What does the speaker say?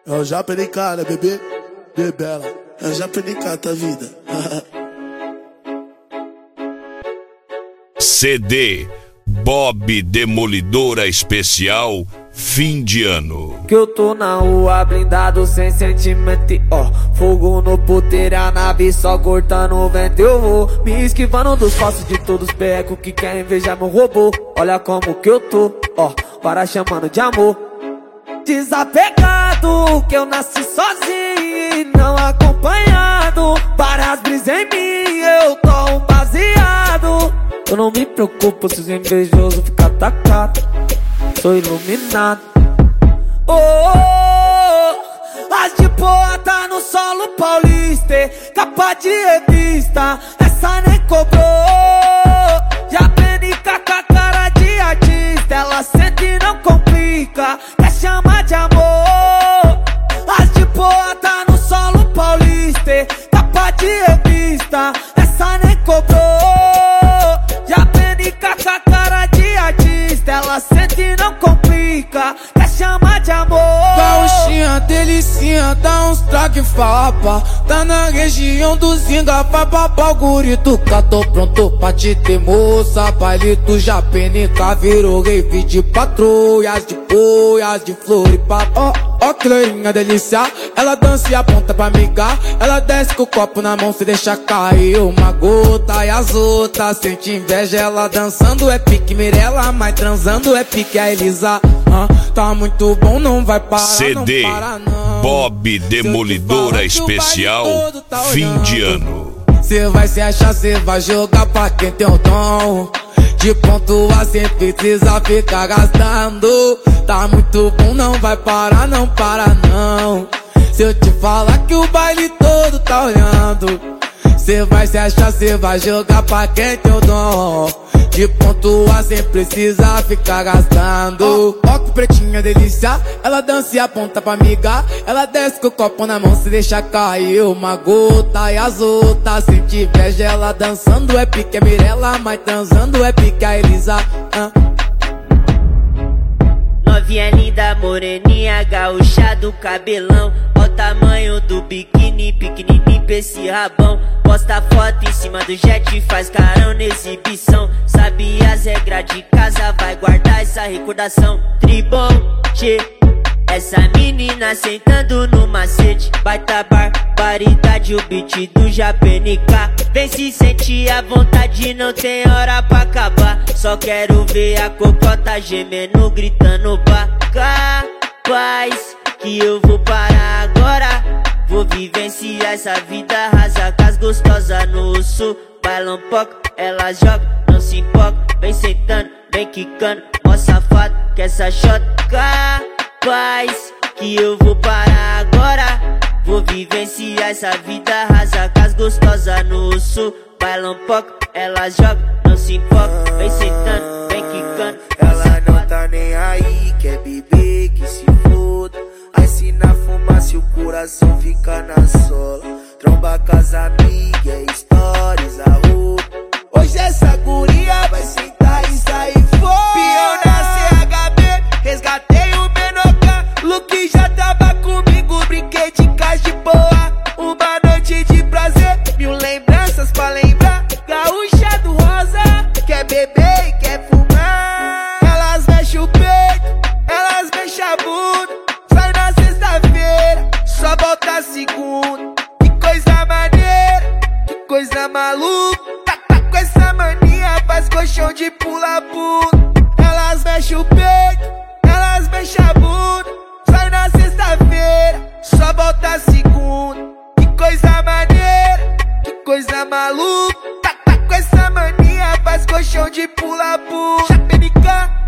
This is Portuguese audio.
É o JPNK, né, bebê? Bebela. É o JPNK, tá vida. CD Bob Demolidora Especial Fim de Ano. Que eu tô na rua blindado sem sentimento, ó. Fogo no puteiro, a nave só cortando o vento. Eu vou me esquivando dos falsos de todos os becos que querem invejar meu robô. Olha como que eu tô, ó, para chamando de amor. Desapegado, que eu nasci sozinho e não acompanhado. Várias brisas em mim, eu tô um baseado. Eu não me preocupo se os invejosos ficam atacados. Sou iluminado. Oh, oh, oh. As de boa tá no solo paulista, capa de revista, essa nem cobrou. Já PNK com a cara de artista, ela sente e não complica, quer chamar de amor. As de boa tá no solo paulista, capa de revista, essa nem cobrou. Já PNK com a cara de artista, ela sente e não complica, quer chamar de amor. Gauchinha, delicinha, dá uns traque fapa. Tá na região do Zinga, papapá, o gurito cá, tô pronto pra te ter, moça. Palito já PNK virou rave de patrulhas, de boias, de flor e papo. Ó que loirinha delícia, ela dança e aponta pra amigar. Ela desce com o copo na mão, se deixa cair uma gota. E as outras sente inveja, ela dançando é pique Mirella, mas transando é pique a Elisa. Tá muito bom, não vai parar, CD não para não. Bob Demolidora Especial Fim de Ano. Cê vai se achar, cê vai jogar pra quem tem o dom de pontuar sem precisa ficar gastando. Tá muito bom, não vai parar, não para não. Se eu te falar que o baile todo tá olhando, cê vai se achar, cê vai jogar pra quem tem o dom de pontuar sem precisar ficar gastando. Ó que pretinha delícia, ela dança e aponta pra amiga. Ela desce com o copo na mão, se deixa cair uma gota. E as outras sente inveja, ela dançando é pique a Mirella, mas transando é pique a Elisa. Novinha linda, moreninha, gaúcha do cabelão. Ó o tamanho do biquíni, pequenininho pra esse rabão. Posta foto em cima do jet, faz carão na exibição. Sabe as regras de casa, vai guardar essa recordação. Tribom, tchê, essa menina sentando no macete. Baita barbaridade, o beat do JPNK. Vem se sentir à vontade, não tem hora pra acabar. Só quero ver a cocota gemendo, gritando pra capaz que eu vou parar agora. Vou vivenciar essa vida rasa com as gostosas no sul. Bailam pouco, ela joga, não se importa. Vem sentando, vem quicando, mó safado que essa shot capaz que eu vou parar agora. Vou vivenciar essa vida rasa com as gostosas no sul. Bailam pouco, ela joga, não se importa. Vem sentando, vem quicando. Ela não tá nem aí, quer beber, que se foda. Aí se na fumaça o coração fica na sola. Tromba com as amigas, stories, a roupa. Hoje essa guria vai sentar e sair fora. Pião na CHB, resgatei o Menoca. Luke já tava comigo, brinquei de casa de boa. Uma noite de prazer, mil lembranças pra lembrar. Gaúcha do rosa, quer beber e quer fumar. Elas mexem o peito, elas mexem a bunda. Sai na sexta-feira, só volta segunda. Que coisa maneira, que coisa maluca. Tá com essa mania, faz colchão de pula-pula. Elas mexem o peito, elas mexem a bunda. Sai na sexta-feira, só volta segunda. Que coisa maneira, que coisa maluca. Tá com essa mania, faz colchão de pula-pula. JPNK.